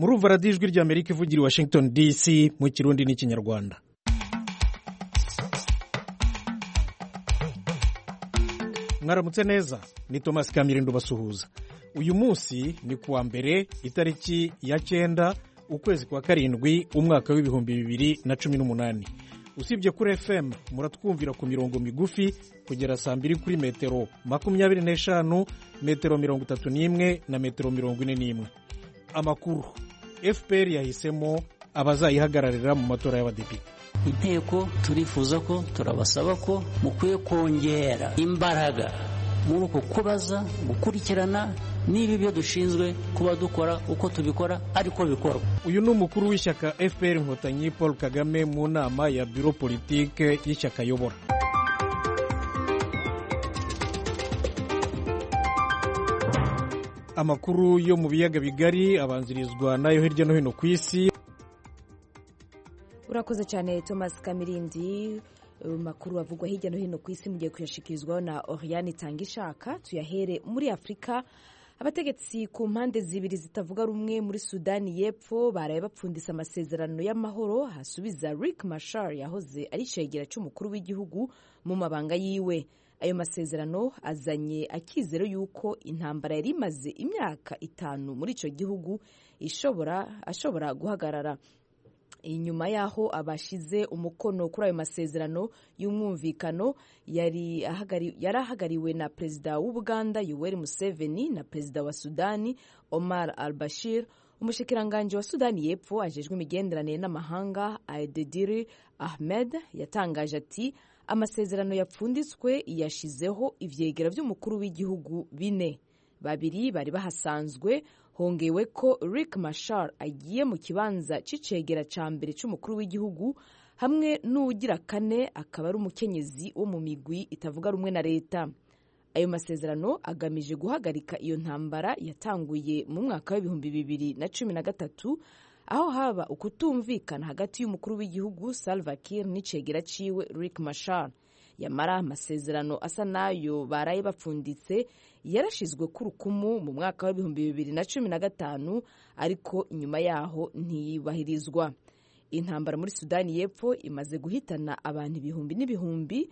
murumva radiyo ijwi ry'Amerika ivugira i Washington DC mu kirundi n'ikinyarwanda. Mwaramutse neza, ni Thomas Kamirindo basuhuza. Uyu munsi ni kuwa mbere itariki ya 9 ukwezi kwa karindwi umwaka w'ibihumbi 2018. Usibye kuri FM muratwumvira ku mirongo migufi kugera saa 2 kuri metero 25, metero 31 na metero 41. Amakuru, FPR yahisemo abazayihagararira mu matora y'abadepite. Inteko turifuza ko turabasaba ko mukwiye kongera imbaraga muri uko kubaza gukurikirana niba ibyo dushinzwe kuba dukora uko tubikora ariko bikorwa. Uyu ni umukuru w'ishyaka FPR Inkotanyi Paul Kagame mu nama ya Bureau Politique y'ishyaka ayobora. Amakuru yo mu biyaga bigari abanzirizwa nayo hirya no hino ku isi. Urakoze cyane Thomas Kamirindi. Makuru avugwa hirya no hino ku isi mugiye kuyashikirizwa na Oriane Tangishaka. Tuyahere muri Afrika. Abategetsi ku mpande zibiri zitavuga rumwe muri Sudani y'Epfo baraye bapfundisa amasezerano y'amahoro hasubiza Riek Machar yahoze ari cegera cy'umukuru w'igihugu mu mabanga yiwe. Ayo masezerano azanye akizero yuko intambara yari imaze imyaka 5 muri ico gihugu ashobora guhagarara. Inyuma yaho abashize umukono kuri ayo masezerano y'umwumvikano yari ahagariwe na Perezida w'Ubuganda Yoweri Museveni na Perezida wa Sudani Omar al-Bashir. Umushikiranganje wa Sudani y'Epfo ajejwe imigenderanire n'amahanga Aidediri Ahmed yatangaje ati amasezerano yapfunditswe yashizeho ivyegera vy'umukuru w'igihugu 4. Babiri bari bahasanzwe, hongewe ko Riek Machar agiye mu kibanza c'icegera ca mbere c'umukuru w'igihugu hamwe n'ugira 4 akaba ari umukenyezi wo mu migwi itavuga rumwe na leta. Ayo masezerano agamije guhagarika iyo ntambara yatanguye mu mwaka w'ibihumbi 2013 aho haba ukutumvikana hagati y'umukuru w'igihugu Salva Kiir n'icegera ciwe Riek Machar. Yamara amasezerano asa nayo baraye bapfunditse yarashizwe ku rukumu mu mwaka w'ibihumbi 2015 ariko inyuma yaho ntiyubahirizwa. Intambara muri Sudani y'Epfo imaze guhitana abantu ibihumbi n'ibihumbi,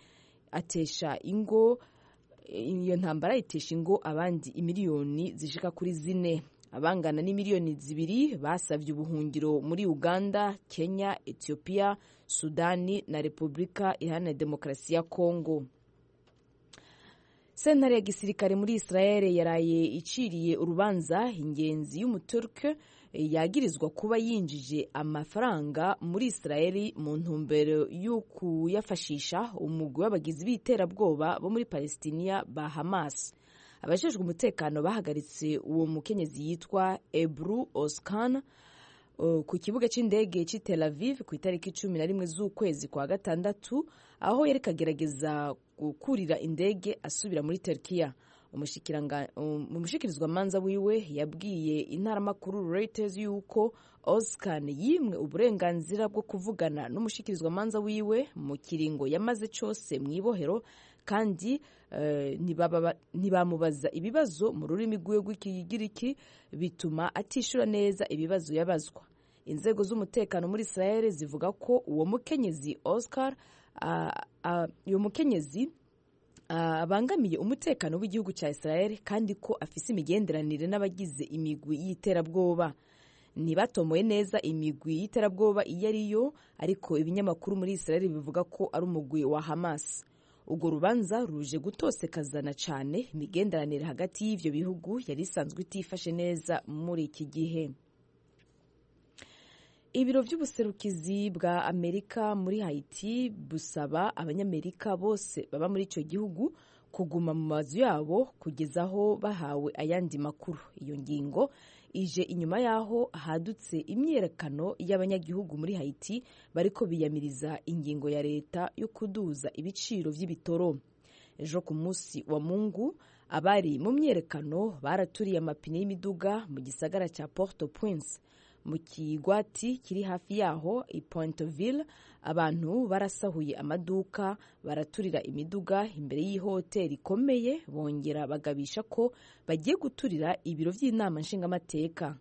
iyo ntambara itesha ingo abandi imiliyoni zishika kuri 4. Abangana n'imiliyoni 2 basavye ubuhungiro muri Uganda, Kenya, Ethiopia, Sudani na Repubulika Iharanira Demokarasi ya Kongo. Sentare ya gisirikare muri Israel yaraye iciriye urubanza ingenzi y'umuturke yagirizwa kuba yinjije amafaranga muri Israel mu ntumbero yo kuyafashisha umugwi w'abagizi b'iterabwoba bo muri Palestina ba Hamas. Abajejwe umutekano bahagaritse uwo mukenyezi yitwa Ebru Oskan ku kibuga c'indege ci Tel Aviv ku itariki 11 z'ukwezi kwa gatandatu aho yari kagerageza gukurira indege asubira muri Turkiya. Umushikirizwa manza wiwe yabwiye intaramakuru Reuters yuko Oskan yimwe uburenganzira bwo kuvugana n'umushikirizwa manza wiwe mu kiringo yamaze cyose mwibohero kandi ntibamubaza ibibazo mu rurimi rw'Ikigiriki bituma atishura neza ibibazo yabazwa. Inzego z'umutekano muri Israel zivuga ko uwo mukenyezi Oscar abangamiye umutekano w'igihugu cya Israel kandi ko afise imigenderanire n'abagize imigwi y'iterabwoba. Ntibatomoye neza imigwi y'iterabwoba iyo ariyo, ariko ibinyamakuru muri Israel bivuga ko ari umugwi wa Hamas. Urwo rubanza ruje gutosekazana cyane imigenderanire hagati y'ivyo bihugu yari isanzwe itifashe neza muri iki gihe. Ibiro vy'ubuserukizi bwa Amerika muri Haiti busaba abanyamerika bose baba muri ico gihugu kuguma mu mazu yabo kugezaho bahawe ayandi makuru. Iyo ngingo ije inyuma yaho hadutse imyerekano y'abanyagihugu muri Haiti bariko biyamiriza ingingo ya leta yo kuduza ibiciro vy'ibitoro. Ejo ku munsi wa Mungu abari mu myerekano baraturiye amapine y'imiduga mu gisagara ca Port-au-Prince. Mu kigwati kiri hafi yaho i Pointville abantu barasahuye amaduka baraturira imiduga imbere y'ihoteli ikomeye bongera bagabisha ko bagiye guturira ibiro vy'inama nshingamateka.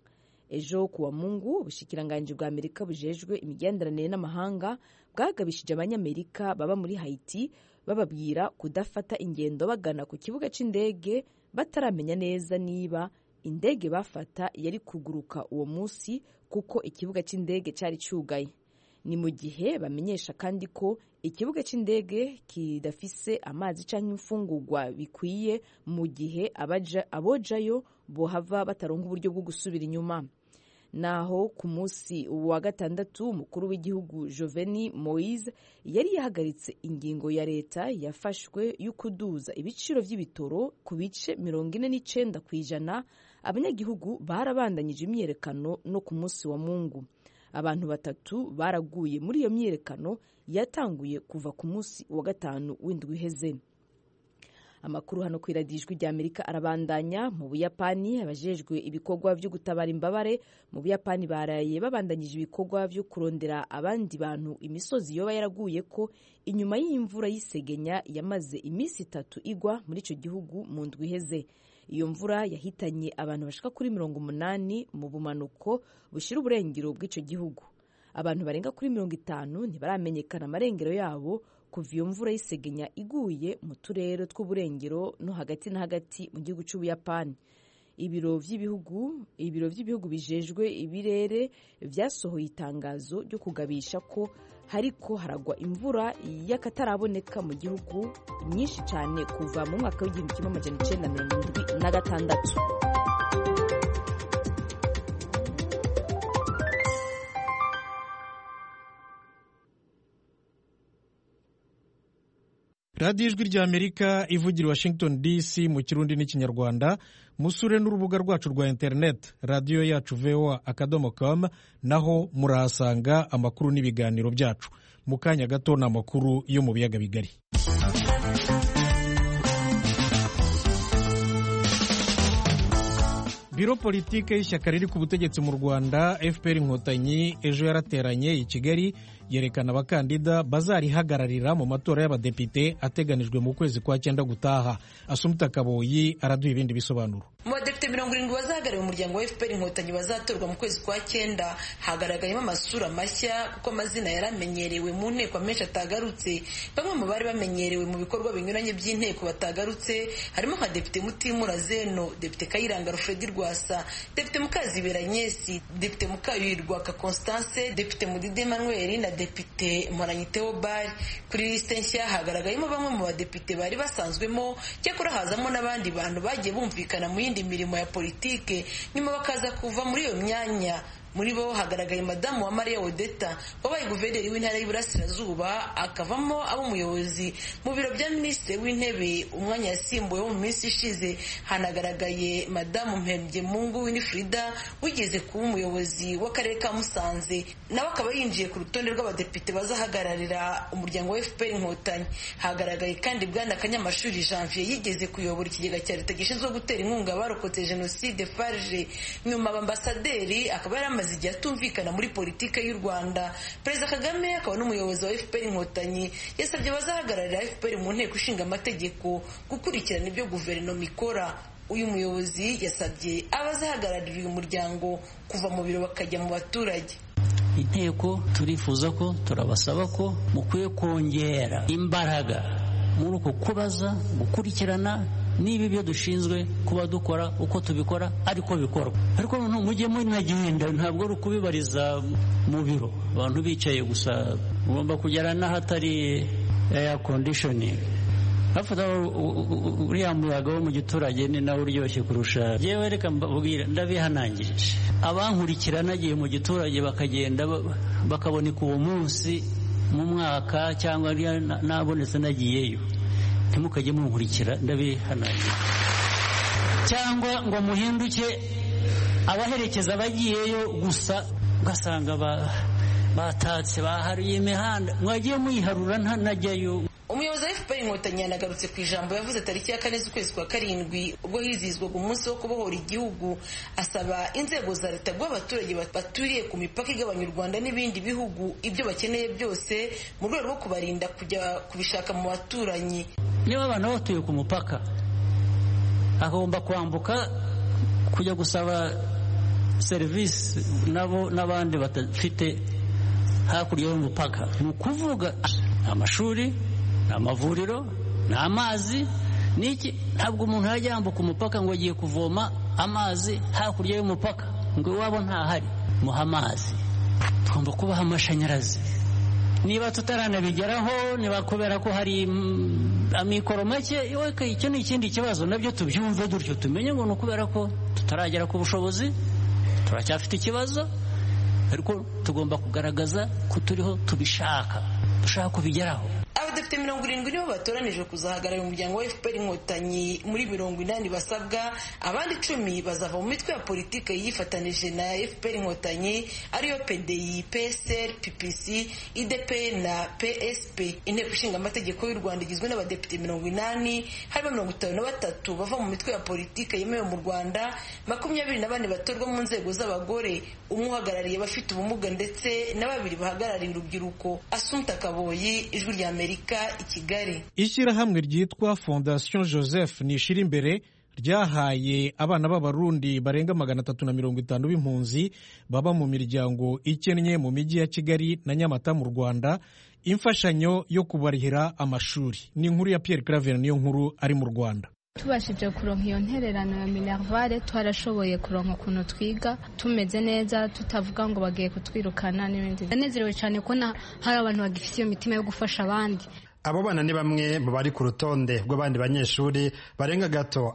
ejo kuwa Mungu ubushikiranganji bwa Amerika bujejwe imigenderanire n'amahanga bwagabishije abanyamerika baba muri Haiti bababwira kudafata ingendo bagana ku kibuga c'indege bataramenya neza niba indege bafata yari kuguruka uwo munsi kuko ikibuga c'indege cari cugaye. Ni mu gihe bamenyesha kandi ko ikibuga c'indege kidafise amazi canke imfungurwa bikwiye mu gihe abojayo bohava bataronka uburyo bwo gusubira inyuma. Naho ku munsi wa gatandatu umukuru w'igihugu Jovenel Moise yari yahagaritse ingingo ya leta yafashwe y'ukuduza ibiciro vy'ibitoro ku bice 49%. Abanyagihugu barabandanyije imyerekano no ku munsi wa Mungu. Abantu 3 baraguye muri iyo myerekano yatanguye kuva ku munsi wa gatanu w'indwi iheze. Amakuru hano kwiradijwe rya Amerika arabandanya. Mu Buyapani abajejwe ibikorwa byo gutabara imbabare mu Buyapani baraye babandanyije ibikorwa byo kurondera abandi bantu imisozi yoba yaraguye ko inyuma y'imvura y'isegenya yamaze iminsi 3 igwa muri ico gihugu mu ndwi iheze. Iyo mvura yahitanye abantu bashika kuri 80 mu bumanuko bushira uburengero bw'ico gihugu. Abantu barenga kuri 50 ntibaramenyekana amarengero yabo kuva iyo mvura y'isegenya iguye mu turere tw'uburengero no hagati na hagati mu gihugu c'Ubuyapani. Ibiro vy'ibihugu bijejwe ibirere vyasohoye itangazo ryo kugabisha ko hariko haragwa imvura y'akataraboneka mu gihugu nyinshi cyane kuva mu mwaka w'1976. radiyo ijwi rya Amerika ivugira Washington DC mu Kirundi n'Ikinyarwanda. Musure n'urubuga rwacu rwa internet radiyo yacu voa.com, naho murahasanga amakuru n'ibiganiro byacu. Mu kanya gato ni amakuru yo mu biyaga bigari. Biro politike y'ishyaka riri ku butegetsi mu Rwanda FPR Inkotanyi ejo yarateranye i Kigali yerekana abakandida bazarihagararira mu matora y'abadepite ateganijwe mu kwezi kwa 9 gutaha. Asumta Kaboyi araduha ibindi bisobanuro. Mu badepite 70 bazahagarariye umuryango wa FPR Inkotanyi bazatorwa mu kwezi kwa 9 hagaragayemo amasura mashya kuko amazina yaramenyerewe mu nteko menshi atagarutse. Bamwe mu bari bamenyerewe mu bikorwa binyuranye by'inteko batagarutse harimo nka Depite Mutimura Zeno, Depite Kayiranga Alfred Rwasa, Depite Mukazibera Agnes, Depite Mukayirwa Constance, Depite Mudide Emmanuel na Depite Mporanyi Theobald. Kuri liste nshya hagaragayemo bamwe mu badepite bari basanzwemo, cyakora hazamo n'abandi bantu bagiye bumvikana mu yindi mirimo ya politike nyuma bakaza kuva muri iyo myanya. Muri bo hagaragaye Madamu wa Maria Odeta wabaye guverineri w'intara y'Iburasirazuba, akavamo abo umuyobozi mu biro bya Minisitiri w'Intebe umwanya yasimbuye mu minsi ishize. Hanagaragaye Madamu Mpembyemungu Winifrida wigeze kuba umuyobozi w'akarere ka Musanze, nawe akaba yinjiye ku rutonde rw'abadepite bazahagararira umuryango wa FPR Inkotanyi. Hagaragaye kandi Bwana Kanyamashuri Janvier yigeze kuyobora ikigega cya leta gishinzwe gutera inkunga abarokotse Jenoside FARG. Nyuma Ambasaderi akaba amaze igihe atumvikana muri politike y'u Rwanda. Perezida Kagame akaba n'umuyobozi wa FPR Inkotanyi yasabye abazahagararira FPR mu nteko ishinga amategeko gukurikirana ibyo guverinoma ikora. Uyu muyobozi yasabye abazahagararira uyu muryango kuva mu biro bakajya mu baturage. Inteko turifuza ko turabasaba ko mukwiye kongera imbaraga muri uko kubaza gukurikirana niba ibyo dushinzwe kuba dukora uko tubikora ariko bikorwa. Ariko noneho mujye munagenda, ntabwo ari ukubibariza mu biro abantu bicaye gusa. Ugomba kugera n'ahatari air conditioning. Afata uriya muyaga wo mu giturage ni nawe uryoshye kurusha. Yewe reka mbabwira ndabihanangirije. Abankurikira nagiye mu giturage bakagenda bakaboneka uwo munsi mu mwaka cyangwa nabonetse nagiyeyo. Ntimukajye munkurikira ndabihanangirije. Cyangwa ngo muhinduke abaherekeza bagiyeyo gusa ugasanga batatse bahariye imihanda, mwagiye muyiharura ntanajyayo. Umuyobozi wa FPR Inkotanyi yanagarutse ku ijambo yavuze tariki ya 4 z'ukwezi kwa 7 ubwo hizihizwaga umunsi wo kubohora igihugu. Asaba inzego za leta guha abaturage baturiye ku mipaka igabanya u Rwanda n'ibindi bihugu ibyo bakeneye byose mu rwego rwo kubarinda kujya kubishaka mu baturanyi. Niba abantu batuye ku mupaka agomba kwambuka kujya gusaba serivisi nabo n'abandi batafite hakurya y'umupaka. Ni ukuvuga amashuri, amavuriro, n'amazi niki. Ntabwo umuntu yajya yambuka umupaka ngo agiye kuvoma amazi hakurya y'umupaka ngo iwabo ntahari. Muha amazi, tugomba kubaha amashanyarazi. Niba tutaranabigeraho, niba kubera ko hari amikoro make, icyo ni ikindi kibazo, nabyo tubyumve dutyo, tumenye ngo ni ukubera ko tutaragera ku bushobozi, turacyafite ikibazo, ariko tugomba kugaragaza ko turiho tubishaka, dushaka kubigeraho. Abadepite 70 nibo batoranije kuzahagararira umuryango wa FPR Inkotanyi muri 80 basabwa, abandi 10 bazava mu mitwe ya politike yifatanije na FPR Inkotanyi ariyo PDI, PSR, PPC, IDP na PSP. Inteko ishinga amategeko y'u Rwanda igizwe n'abadepite 80, harimo 53 bava mu mitwe ya politike yemewe mu Rwanda, 24 batorwa mu nzego z'abagore, umwe uhagarariye abafite ubumuga ndetse na 2 bahagarariye urubyiruko. Assumpta Kaboyi, Ijwi rya Amerika, i Kigali. Ishyirahamwe ryitwa Fondation Joseph Nishirimbere ryahaye abana b'Abarundi barenga 350 b'impunzi baba mu miryango ikennye mu mijyi ya Kigali na Nyamata mu Rwanda imfashanyo yo kubarihira amashuri. Ni inkuru ya Pierre Claver niyo nkuru ari mu Rwanda. Tubashije kuronka iyo ntererano ya Minervale, twarashoboye kuronka ukuntu twiga tumeze neza, tutavuga ngo bagiye kutwirukana n'ibindi. Ndanezerewe cyane ko hari abantu bagifite iyo mitima yo gufasha abandi. Abo bana ni bamwe mu bari ku rutonde rw'abandi banyeshuri barenga gato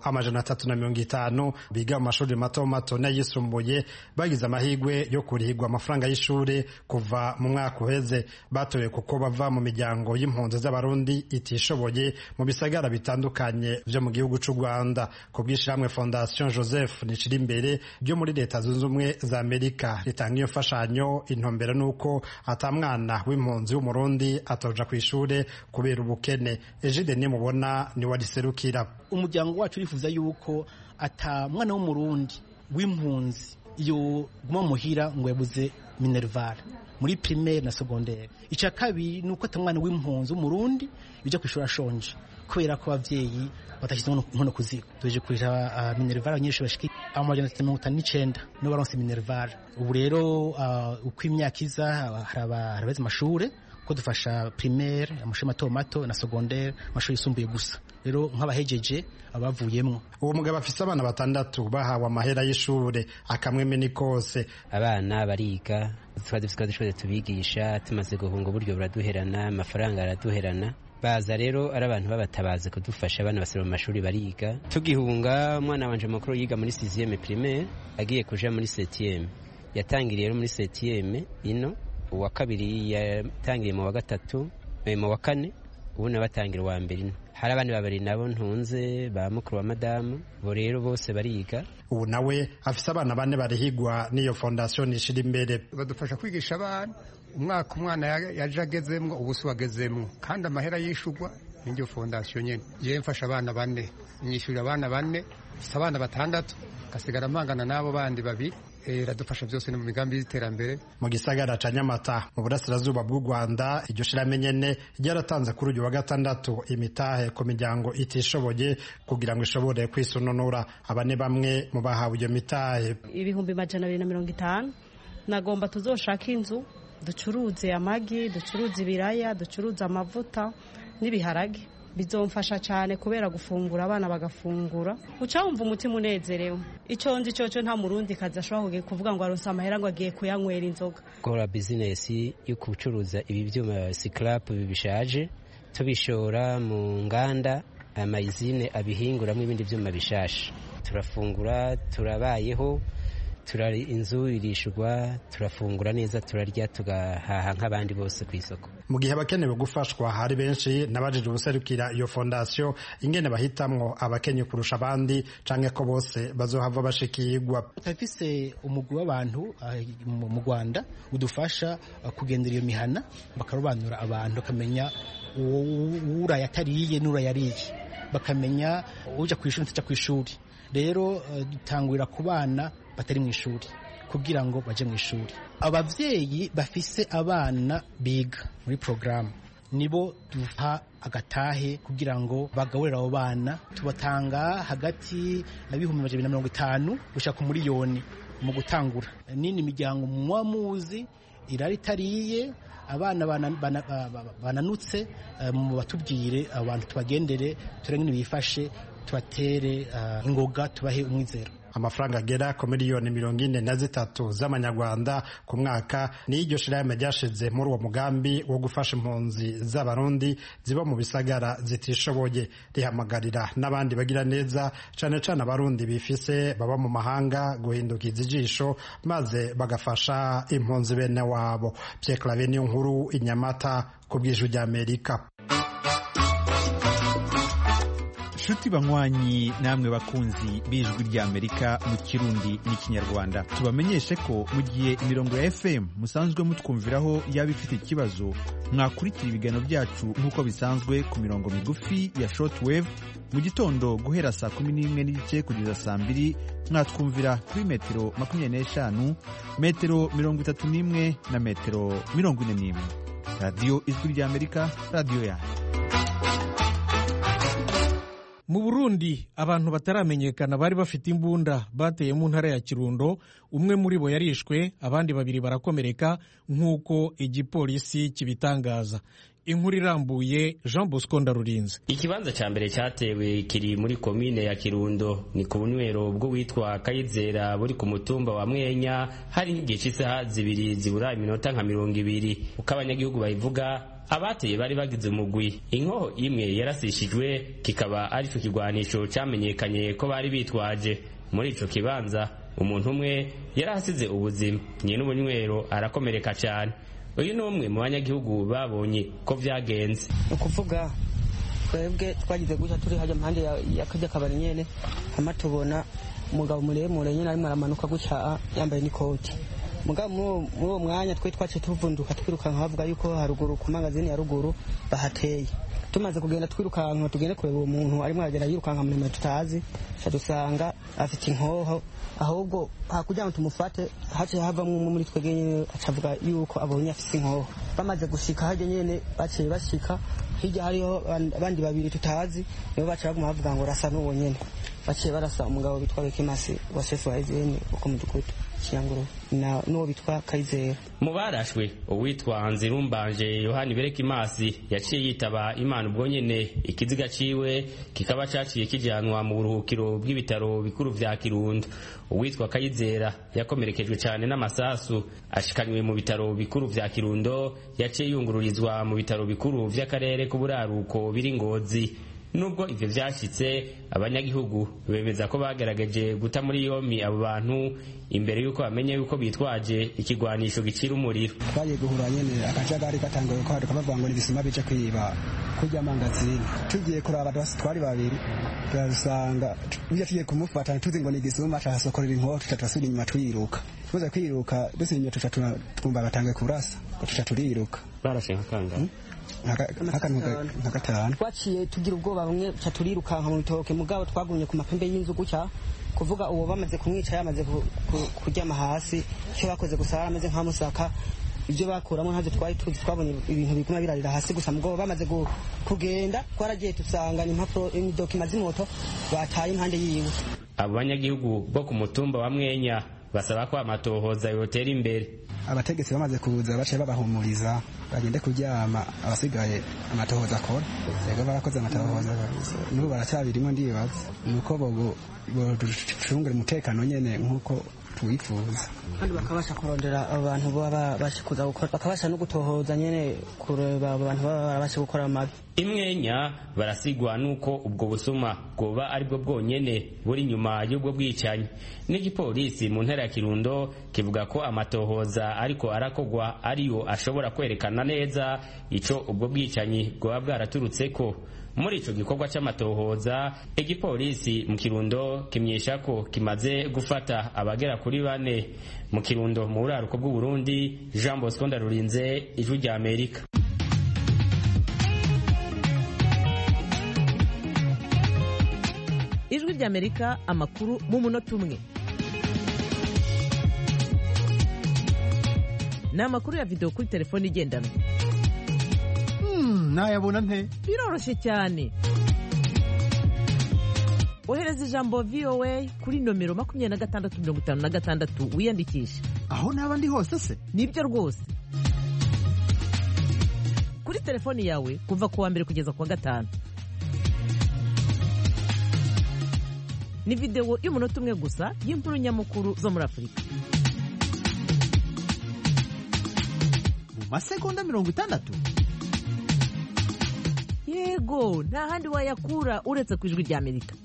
350 biga mu mashuri mato mato n'ayisumbuye bagize amahirwe yo kurihirwa amafaranga y'ishuri kuva mu mwaka uheze. Batoye kuko bava mu miryango y'impunzi z'Abarundi itishoboye mu bisagara bitandukanye byo mu gihugu cy'u Rwanda. Ku bw'ishyirahamwe Fondation Joseph Nishirimbere byo muri Leta Zunze Ubumwe za Amerika ritanga iyo mfashanyo, intumbero nuko atamwana w'impunzi w'Umurundi atoja ku ishuri kubera ubukene. Ejide ni mubona ni wariserukira. Umuryango wacu urifuza yuko ata mwana w'Umurundi w'impunzi iyo guma muhira ngo yabuze Minervale muri primaire na secondaire. Icya kabiri nuko ata mwana w'impunzi w'Umurundi bijya kwishura shonje kubera ko abavyeyi batashyize inkono ku ziko. Tuje kurira Minervale abanyeshuri bashiki 159 no baronse Minervale. Ubu rero uko imyaka iza harabeze amashure ko dufasha primaire, amashuri mato mato na secondaire, amashuri yisumbuye gusa. Rero nk'abahejeje abavuyemwo. Uwo mugabo afise abana 6 bahawe amahera y'ishure akamweme ni kose. Abana bariga, twadufise tubigisha, tumaze guhunga uburyo buraduherana, amafaranga araduherana. Baza rero ari abantu babatabaze kudufasha, abana basira mu mashuri bariga. Tugihunga umwana wanje mukuru yiga muri 6e primaire, agiye kuja muri 7e. Yatangiriye muri 7e ino, uwa kabiri yatangiriye mu wa gatatu, mu wa kane, ubu nabatangira wa mbere. Hari abandi babiri nabo ntunze ba mukuru wa madamu, bo rero bose bariga. Ubu nawe afise abana 4 barihigwa n'iyo Fondation Nishirimbere. Badufasha kwigisha abana, umwaka umwana yaje agezemwo, ubusu wagezemwo, kandi amahera yishugwa n'iryo Fondation nyene. Je mfasha abana 4, nyishura abana 4, abana 6, kasigara mpangana nabo bandi babiri. Radufasha byose no mu migambi y'iterambere. Mu gisagara ca Nyamata mu burasirazuba bw'u Rwanda, iryo shiramenyene ryaratanze kuri uyu wa gatandatu imitahe ku miryango itishoboye kugira ngo ishobore kwisununura. Abane bamwe mu bahawe iyo mitahe 250 nagomba tuzoshaka inzu ducuruze amagi, ducuruze ibiraya, ducuruze amavuta n'ibiharage. Bizomfasha cyane kubera gufungura abana bagafungura, ucawumva umutima unezerewe. Icyo nzi cyo nta Murundi kaza ashobora kuvuga ngo aronsa amahera ngo agiye kuyanywera inzoga. Gora business yo kucuruza ibi byuma scrap bibishaje, tubishora mu nganda, amayizine abihinguramo ibindi byuma bishasha. Turafungura, turabayeho, turari inzu irishurwa, turafungura neza, turarya, tugahaha nk'abandi bose ku isoko. Mu gihe abakenewe gufashwa hari benshi nabajije ubuserukira iyo Fondation ingene bahitamwo abakenye kurusha abandi canke ko bose bazohava bashikirwa. Tafise umugwi w'abantu mu Rwanda udufasha kugendera iyo mihana, bakarobanura abantu, bakamenya ura yatariye n'ura yariye, bakamenya uja kwishuri n'utaja kwishuri. Rero dutangurira ku bana batari mu ishuri kugira ngo baje mu ishuri. Abavyeyi bafise abana biga muri programme nibo duha agatahe kugira ngo bagaburire abo bana. Tubatanga hagati ya 250 gushaka umuriyoni mu gutangura. Nini miryango mwamuzi irari tariye abana bananutse mu batubwire abantu tubagendere turengene bifashe tubatere ingoga tubahe umwizero. Amafaranga agera ku miliyoni 43 z'amanyarwanda ku mwaka ni iryo shirahamwe ryashize muri uwo mugambi wo gufasha impunzi z'abarundi ziba mu bisagara zitishoboye. Rihamagarira n'abandi bagira neza cane cane abarundi bifise baba mu mahanga guhindukiza ijisho maze bagafasha impunzi bene wabo. Pierre Claver niyo nkuru Inyamata ku bw'ijwi ry'Amerika. Shuti banywanyi namwe bakunzi b'ijwi ry'Amerika mu Kirundi n'Ikinyarwanda, tubamenyeshe ko mu gihe imirongo ya FM musanzwe mutwumviraho yaba ifite ikibazo, mwakurikira ibiganiro byacu nk'uko bisanzwe ku mirongo migufi ya shortwave mu gitondo guhera saa 11:30 kugeza saa 2, mwatwumvira kuri metero 25, metero 31 na metero 41. Radio Ijwi ry'Amerika, radio yanyu. Mu Burundi abantu bataramenyekana bari bafite imbunda bateye mu ntara ya Kirundo, umwe muri bo yarishwe, abandi babiri barakomereka nk'uko igipolisi kibitangaza. Inkuru irambuye Jean Bosco Ndarurinze. Ikibanza ca mbere cyatewe kiri muri komine ya Kirundo, ni ku bunywero bwo witwa Kayizera buri ku mutumba wa Mwenya. Hari n'igihe cy'isaha 2 zibura iminota nka 20 uko abanyagihugu bayivuga. Abateye bari bagize umugwi, inkoho imwe yarasishijwe, kikaba ari cyo kigwanisho cyamenyekanye ko bari bitwaje. Muri ico kibanza umuntu umwe yarahasize ubuzima, nyene n'ubunywero arakomereka cyane. Uyu ni umwe mu banyagihugu babonye ko vyagenze. Ukuvuga twebwe twagize gutya turi haje mpande yakajya kabari nyene, hama tubona umugabo muremure nyene arimo aramanuka gutya yambaye n'ikoti. Mugabo mu mwanya twe twace tuvunduka twirukanka havuga yuko haruguru ku magazine ya ruguru bahateye. Tumaze kugenda twirukanka tugende kureba uwo muntu arimo agera yirukanka muri tutazi, dusanga afite inkoho, ahubwo hakugira ngo tumufate hace havamwe muri twege acavuga yuko abonye afite inkoho. Bamaze gushika haje nyene baciye bashika, hirya hariho abandi babiri tutazi, nibo baca baguma bavuga ngo rasa n'uwo nyene. Baciye barasa umugabo bitwa Kimasi wa chef wa izeni uko mudukutu Kiyanguru na no bitwa Kayizera. Mu barashwe uwitwa Nzirumbanje Yohani Berekimasi yaciye yitaba Imana ubwo nyene, ikiziga ciwe kikaba caciye kijanwa mu buruhukiro bw'ibitaro bikuru vya Kirundo. Uwitwa Kayizera yakomerekejwe cyane n'amasasu, ashikanywe mu bitaro bikuru vya Kirundo, yaciye yungururizwa mu bitaro bikuru vy'akarere k'uburaruko biri Ngozi. Nubwo ivyo vyashitse, abanyagihugu bemeza ko bagerageje guta muri yomi abo bantu imbere yuko bamenye yuko bitwaje ikigwanisho gicira umuriro. Baye guhura nyene akajagari katangaye ko haduka bavuga ngo nibisima bije kwiba kujya mangazini. Tugiye kuraba twari babiri, turasanga bije tugiye kumufata tuzi ngo nigisuma casokorera inkoho, tutasubira inyuma twiruka. Tuze kwiruka dusinye twumva batangaye kurasa, tuturiruka. Barashe nkanga Hagatanu twaciye tugira ubwoba bamwe turirukanka mu bitoke, mugabo twagumye ku mapembe y'inzu gutya, kuvuga uwo bamaze kumwica yamaze kuryama hasi, icyo bakoze gusa barameze nka musaka, ibyo bakuramo ntabyo twari tuzi, twabonye ibintu biguma birarira hasi gusa, mugabo bamaze kugenda twaragiye tusanga impapuro n'idokima z'imoto bataye impande yiwe. Abo banyagihugu bo ku mutumba wa Mwenya basaba ko amatohoza yotera imbere. Abategetsi bamaze kuza baciye babahumuriza bagende kuryama, abasigaye amatohoza akora. Yego barakoze amatohoza, n'ubu baracyabirimo ndibaza nuko bo ducungura umutekano nyene nkuko twifuza, kandi bakabasha kurondera abantu baba bashikuza gukora, bakabasha no gutohoza nyene kureba abantu baba barabasha gukora amabi. Imwenya barasigwa nuko ubwo busuma bwoba aribwo bwonyene buri nyuma y'ubwo bwicanyi. N'igipolisi mu ntara ya Kirundo kivuga ko amatohoza ariko arakogwa ariyo ashobora kwerekana neza ico ubwo bwicanyi bwoba bwaraturutseko. Muri ico gikorwa c'amatohoza, igipolisi mu Kirundo kimyesha ko kimaze gufata abagera kuri 4. Mu Kirundo mu buraruko bw'u Burundi, Jean Bosco Ndarurinze, Ijwi rya Amerika. Ijwi rya Amerika, amakuru mu munota umwe. Ni amakuru ya video kuri telefone igendanwa. nayabona nte? Biroroshye cyane. Ohereza ijambo VOA kuri nomero 2656 wiyandikisha. Aho naba ndi hose se? Nibyo rwose. Kuri telefoni yawe kuva ku wa mbere kugeza ku wa gatanu. Ni video y'umunota umwe gusa y'inkuru nyamukuru zo muri Afurika. Mu masegonda 60? Yego, nta handi wayakura uretse ku ijwi rya Amerika.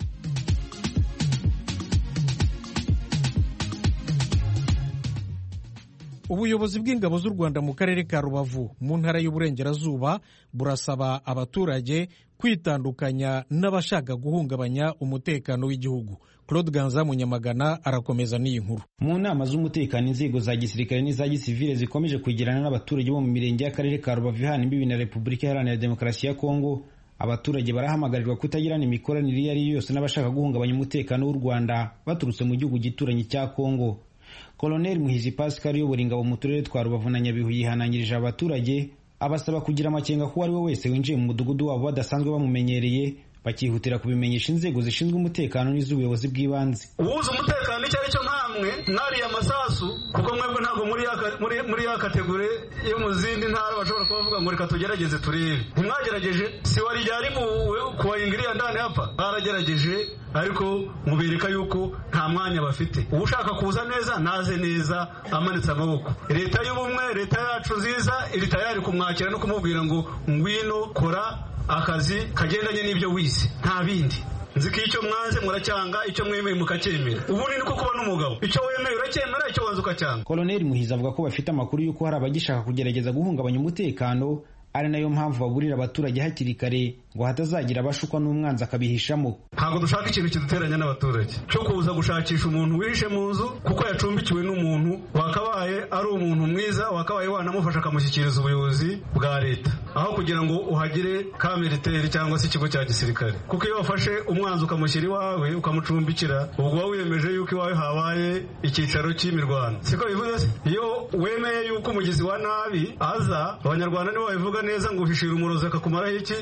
Ubuyobozi bw'ingabo z'u Rwanda mu karere ka Rubavu mu ntara y'Uburengerazuba burasaba abaturage kwitandukanya n'abashaka guhungabanya umutekano w'igihugu. Claude Ganza Munyamagana arakomeza n'iyi nkuru. Mu nama z'umutekano inzego za gisirikare n'iza gisivile zikomeje kugirana n'abaturage bo mu mirenge y'akarere ka Rubavu ihana imbibi na Repubulika Iharanira Demokarasi ya Kongo, abaturage barahamagarirwa kutagirana imikoranire iyo ari yo yose n'abashaka guhungabanya umutekano w'u Rwanda baturutse mu gihugu gituranye cya Kongo. Colonel Muhizi Pascal uyobora ingabo mu turere twa Rubavu na Nyabihu yihanangirije abaturage abasaba kugira amakenga ko ari we wese winjiye mu mudugudu wabo badasanzwe bamumenyereye, bakihutira kubimenyesha inzego zishinzwe umutekano n'iz'ubuyobozi bw'ibanze. Ubuze umutekano icyo ari cyo nkamwe mwariye amasasu, kuko mwebwe ntabwo muri ya kategori yo mu zindi ntara bashobora kubavuga ngo reka tugerageze turebe. Ntimwagerageje, si wari ryari kubayingiriya ndani hapa, baragerageje ariko mubereka yuko nta mwanya bafite. Ushaka kuza neza naze neza amanitse amaboko. Leta y'ubumwe, leta yacu nziza iri tayari kumwakira no kumubwira ngo ngwino kora akazi kagendanye n'ibyo wize, nta bindi. Nzi ko icyo mwanze muracyanga, icyo mwemeye mukacyemera. Ubundi niko kuba n'umugabo, icyo wemeye uracyemera, icyo wanze ukacyanga. Colonel Muhizi avuga ko bafite amakuru y'uko hari abagishaka kugerageza guhungabanya umutekano, ari nayo mpamvu baburira abaturage hakiri kare ngo hatazagira abashukwa n'umwanzi akabihishamo. Ntabwo dushaka ikintu kiduteranya n'abaturage cyo kuza gushakisha umuntu wihishe mu nzu kuko yacumbikiwe n'umuntu wakabaye ari umuntu mwiza, wakabaye wanamufasha akamushyikiriza ubuyobozi bwa leta, aho kugira ngo uhagire ka militeri cyangwa se ikigo cya gisirikare. Kuko iyo wafashe umwanzi ukamushyira iwawe ukamucumbikira, ubwo waba wiyemeje yuko iwawe habaye icyicaro cy'imirwano, siko bivuze. Iyo wemeye yuko umugizi wa nabi aza, abanyarwanda nibo babivuga neza ngo uhishira umurozi akakumaraho iki.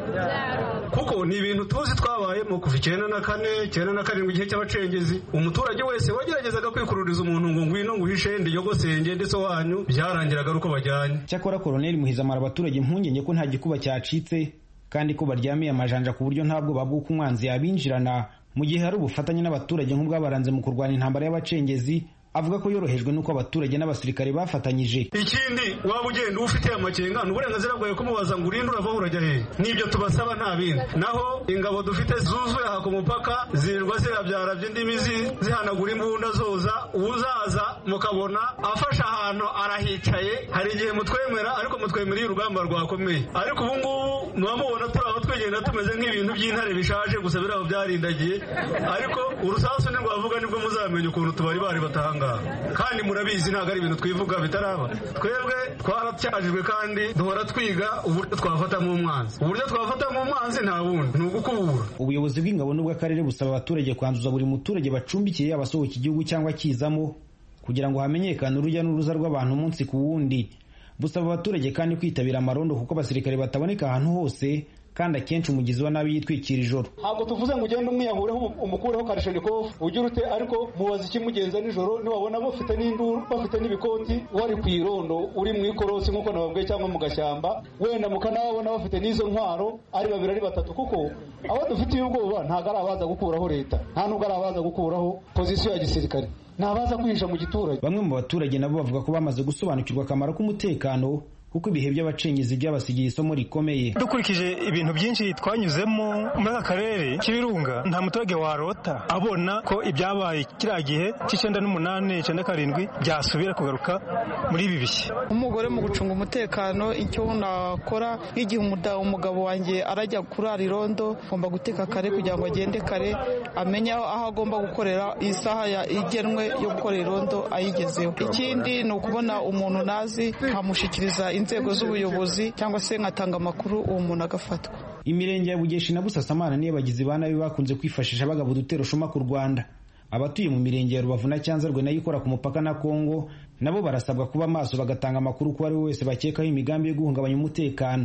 Kuko ni ibintu tuzi twabayemo kuva 94, 97 igihe cy'abacengezi. Umuturage wese wageragezaga kwikururiza umuntu ngo ngwino nguhishe ndiyogosenge ndetse wanyu, byarangiraga uko bajyanye. Cyakora Colonel Muhizi amara abaturage impungenge ko nta gikuba cyacitse kandi ko baryamiye amajanja ku buryo ntabwo babwuka umwanzi yabinjirana, mu gihe hari ubufatanye n'abaturage nk'ubwabaranze mu kurwanya intambara y'abacengezi. Avuga ko yorohejwe nuko abaturage n'abasirikare bafatanyije. Ikindi waba ugenda ufite amakenga n'uburenganzira bwawe kumubaza ngo urinde urava urajya he. Nibyo tubasaba nta bindi. Naho ingabo dufite zuzuye aha ku mupaka zirirwa zirabyara by'indimi zihanagura imbunda zoza, uzaza mukabona afasha ahantu arahicaye, hari igihe mutwemera ariko mutwemera iyo urugamba rwakomeye. Ariko ubu ngubu muba mubona turi aho twegenda tumeze nk'ibintu by'intare bishaje gusa biraho byarindagiye, ariko urusasu nirwavuga nibwo muzamenya ukuntu tubari batanga. Kandi murabizi ntabwo ari ibintu twivuga bitaraba. Twebwe twaracyajijwe kandi duhora twiga uburyo twafata mu mwanzi. Uburyo twafata mu mwanzi nta wundi, ni ugukubura. Ubuyobozi bw'ingabo n'ubw'akarere busaba abaturage kwanduza buri muturage bacumbikiye abasohoka igihugu cyangwa kizamo kugira ngo hamenyekane urujya n'uruza rw'abantu umunsi ku wundi. Busaba abaturage kandi kwitabira amarondo kuko abasirikare bataboneka ahantu hose kandi akenshi umugizi wa nabi yitwikira ijoro. Ntabwo tuvuze ngo ugende umwiyahureho umukureho Kalashnikov ugira ute, ariko mubaza ikimugenza nijoro, niwabona bafite n'induru bafite n'ibikoti wari ku irondo uri mu ikorosi nk'uko nababwiye cyangwa mu gashyamba, wenda mukanababona bafite n'izo ntwaro ari babiri ari batatu, kuko abo dufitiye ubwoba ntabwo ari abaza gukuraho leta, nta nubwo ari abaza gukuraho pozisiyo ya gisirikare, ntabaza kwihisha mu giturage. Bamwe mu baturage nabo bavuga ko bamaze gusobanukirwa akamaro k'umutekano kuko ibihe by'abacengezi byabasigiye isomo rikomeye. Dukurikije ibintu byinshi twanyuzemo muri aka karere k'ibirunga, nta muturage warota abona ko ibyabaye kiriya gihe cy'98 97 byasubira kugaruka muri ibi bihe. Umugore mu gucunga umutekano, icyo nakora nk'igihe umugabo wanjye arajya kurara irondo, ngomba guteka kare kugira ngo agende kare, amenye aho agomba gukorera isaha igenwe yo gukora irondo ayigezeho. Ikindi ni ukubona umuntu nazi nkamushikiriza inzego z'ubuyobozi cyangwa se nkatanga amakuru, uwo muntu agafatwa. Imirenge ya Bugeshi na Busasamana niyo bagizi ba nabi bakunze kwifashisha bagaba udutero shuma ku Rwanda. Abatuye mu mirenge ya Rubavu na Cyanzarwe nayo ikora ku mupaka na Kongo nabo barasabwa kuba maso bagatanga amakuru ko ari wese bakekaho imigambi yo guhungabanya umutekano.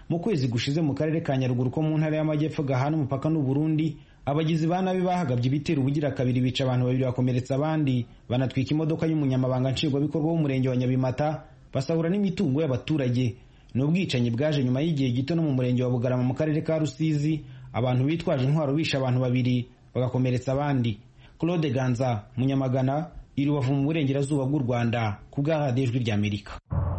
mu kwezi gushize mu karere ka Nyaruguru ko mu ntara y'Amajyepfo gahana umupaka n'u Burundi, abagizi ba nabi bahagabye ibitero ubugira kabiri bica abantu 2 bakomeretsa abandi, banatwika imodoka y'umunyamabanga nshingwabikorwa w'umurenge wa Nyabimata, basahura n'imitungo y'abaturage. N'ubwicanyi bwaje nyuma y'igihe gito no mu murenge wa Bugarama mu karere ka Rusizi, abantu bitwaje intwaro bisha abantu 2 bagakomeretsa abandi. Claude Ganza, Munyamagana, i Rubavu mu burengerazuba bw'u Rwanda, ku bwa Radio Ijwi ry'Amerika.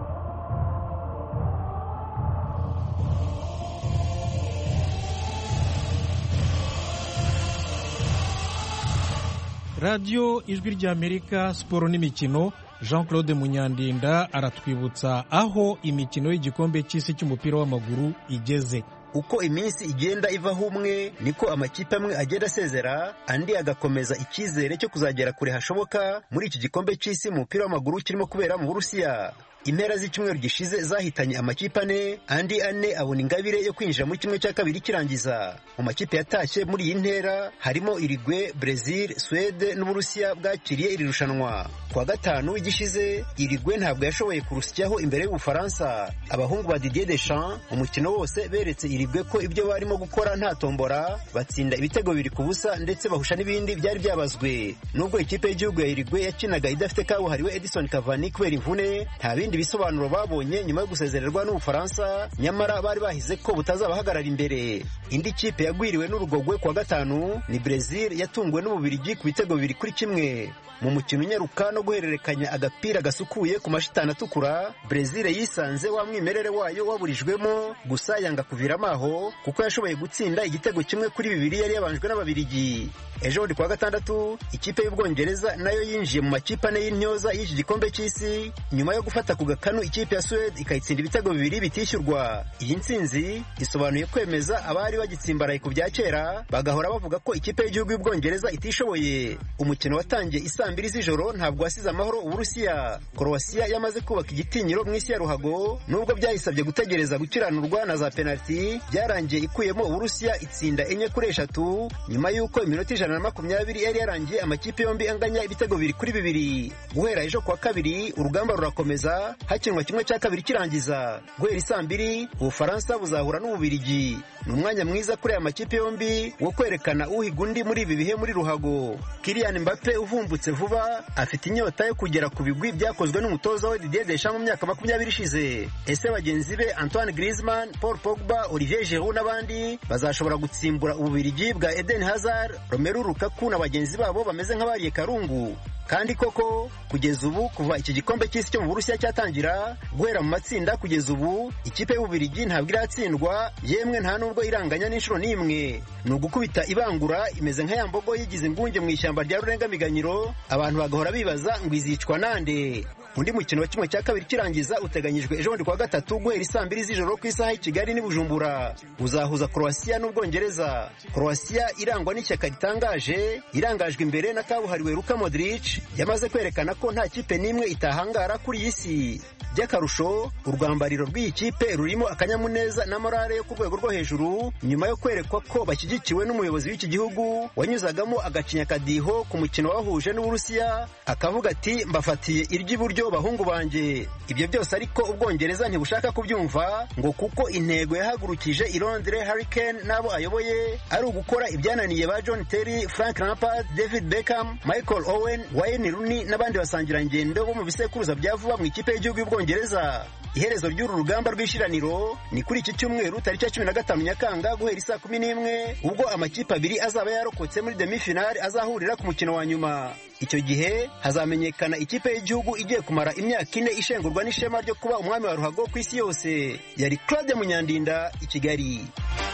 Radio Ijwi ry'Amerika, siporo n'imikino. Jean Claude Munyandinda aratwibutsa aho imikino y'igikombe cy'isi cy'umupira w'amaguru igeze. Uko iminsi igenda ivaho umwe niko amakipe amwe agenda asezera, andi agakomeza icyizere cyo kuzagera kure hashoboka muri iki gikombe cy'isi mu mupira w'amaguru kirimo kubera mu Burusiya. Impera z'icyumweru gishize zahitanye amakipe 4, andi 4 abona ingabire yo kwinjira mu kimwe cya kabiri kirangiza. Mu makipe yatashye muri iyi ntera harimo Uruguay, Brazil, Swede n'Uburusiya bwakiriye iri rushanwa. Kwa gatanu w'igishize Uruguay ntabwo yashoboye kurusyaho imbere y'Ubufaransa. Abahungu ba Didier Deschamps umukino wose beretse Uruguay ko ibyo barimo gukora nta tombora, batsinda ibitego 2-0 ndetse bahusha n'ibindi byari byabazwe. Nubwo ikipe y'igihugu ya Uruguay yakinaga idafite kabuhariwe Edison Cavani kubera imvune, nta bindi bisobanuro babonye nyuma yo gusezererwa n'Ubufaransa, nyamara bari bahize ko butazabahagarara imbere. Indi kipe yagwiriwe n'urugogwe kwa gatanu ni Brazil yatunguwe n'Ububirigi ku bitego 2-1. Mu mukino nyaruka no guhererekanya agapira gasukuye ku mashitani atukura, Brazil yisanze wa mwimerere wayo waburijwemo, gusa yanga kuviramo aho kuko yashoboye gutsinda igitego 1-2 yari yabanjwe n'Ababirigi. Ejo bundi kwa gatandatu ikipe y'Ubwongereza nayo yinjiye mu makipe 4 y'intyoza y'iki gikombe cy'isi nyuma yo gufata ku gakanu ikipe ya Swede ikayitsinda ibitego 2 bitishyurwa. Iyi ntsinzi isobanuye kwemeza abari bagitsimbaraye ku bya kera bagahora bavuga ko ikipe y'igihugu y'Ubwongereza itishoboye. Umukino watangiye isaa 2 z'ijoro ntabwo wasize amahoro Uburusiya. Croatia yamaze kubaka igitinyiro mu isi ya ruhago, nubwo byayisabye gutegereza gukiranurwa na za penalty, byarangiye ikuyemo Uburusiya itsinda 4-3 nyuma y'uko iminota 120 yari yarangiye amakipe yombi anganya ibitego 2-2. Guhera ejo kwa kabiri urugamba rurakomeza, hakinwa kimwe cya kabiri kirangiza. Guhera isaa 2 Ubufaransa buzahura n'Ububirigi. Ni umwanya mwiza kuri aya makipe yombi wo kwerekana uhiga undi muri ibi bihe muri ruhago. Kylian Mbappe uvumbutse vuba afite inyota yo kugera ku bigwi byakozwe n'umutoza we Didier Deschamps mu myaka 20 ishize. Ese bagenzi be Antoine Griezmann, Paul Pogba, Olivier Giroud n'abandi bazashobora gutsimbura Ububirigi bwa Eden Hazard, Romelu Lukaku na bagenzi babo bameze nk'abariye karungu? Kandi koko kugeza ubu kuva iki gikombe cy'isi cyo mu Burusiya cyatangira, guhera mu matsinda kugeza ubu ikipe y'Ububirigi ntabwo iratsindwa, yemwe nta nubwo iranganya n'inshuro n'imwe. Ni ugukubita ibangura imeze nka yambogo yigize ingunge mu ishyamba rya Rurengamiganyiro, abantu bagahora bibaza ngo izicwa nande. Undi mukino wa kimwe cya kabiri kirangiza uteganyijwe ejo bundi kwa gatatu guhera isaa 2 z'ijoro ku isaha y'Ikigali n'Ibujumbura. Uzahuza Croatia n'Ubwongereza. Croatia irangwa n'ishyaka ritangaje, irangajwe imbere na kabuhariwe Luka Modric, yamaze kwerekana ko nta kipe n'imwe itahangara kuri iyi si. By'akarusho urwambariro rw'iyi kipe rurimo akanyamuneza na morale yo ku rwego rwo hejuru nyuma yo kwerekwa ko bashyigikiwe n'umuyobozi w'iki gihugu wanyuzagamo agacinya kadiho ku mukino wahuje n'Uburusiya, akavuga ati mbafatiye iry'iburyo bahungu banje. Ibyo byose ariko Ubwongereza ntibushaka kubyumva, ngo kuko intego yahagurukije i Londres Harry Kane n'abo ayoboye ari ugukora ibyananiye ba John Terry, Frank Lampard, David Beckham, Michael Owen, Wayne Rooney n'abandi basangirangendo bo mu bisekuruza bya vuba mu ikipe y'igihugu y'Ubwongereza. Iherezo ry'uru rugamba rw'ishiraniro ni kuri iki cyumweru tariki 15 Nyakanga guhera isaa 11 ubwo amakipe abiri azaba yarokotse muri demi-finale azahurira ku mukino wa nyuma. Icyo gihe hazamenyekana ikipe y'igihugu igiye kumara imyaka 4 ishengurwa n'ishema ryo kuba umwami wa ruhago ku isi yose. Yari Claude Munyandinda, i Kigali.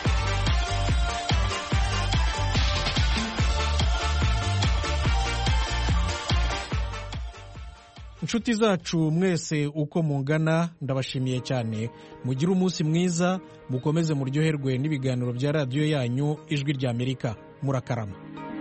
Inshuti zacu mwese uko mungana ndabashimiye cyane, mugire umunsi mwiza, mukomeze muryoherwe n'ibiganiro bya radiyo yanyu Ijwi ry'Amerika. Murakarama.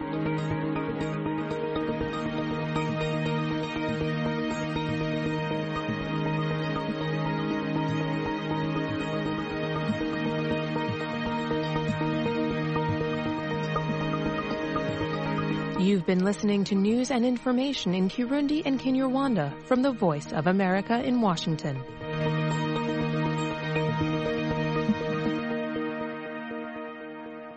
You've been listening to news and information in Kirundi and Kinyarwanda from the Voice of America in Washington.